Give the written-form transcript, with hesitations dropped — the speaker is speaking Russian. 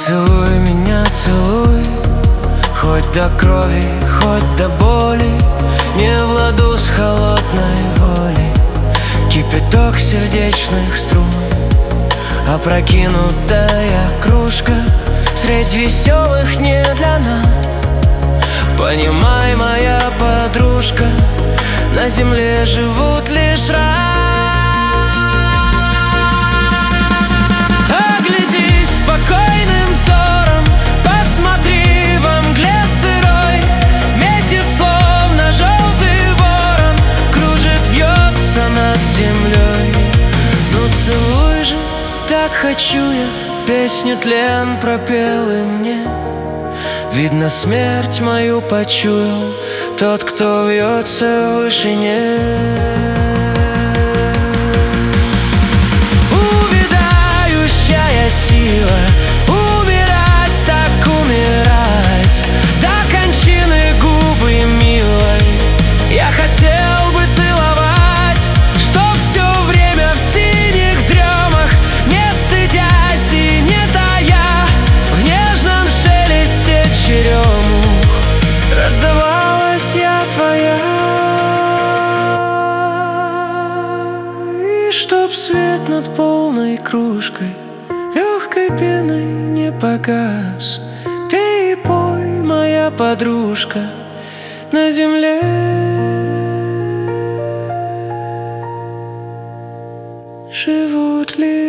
Целуй меня, целуй, хоть до крови, хоть до боли. Не в ладу с холодной волей кипяток сердечных струн. Опрокинутая кружка средь веселых не для нас. Понимай, моя подружка, на земле живут лишь раз. Оглядись спокойным взором, посмотри во мгле сырой. Месяц, словно желтый ворон, кружит, вьется над землей. Ну целуй же, так хочу я, песню тлен пропел и мне. Видно, смерть мою почуял тот, кто вьется в вышине. Увядающая сила, умирать так умирать, до кончины губы милой я хотел бы целовать, чтоб все время в синих дремах, не стыдясь и не тая, в нежном шелесте черемух раздавалась я твоя. И чтоб свет над полной кружкой легкой пеной не погас, пей и пой, моя подружка, на земле живут ли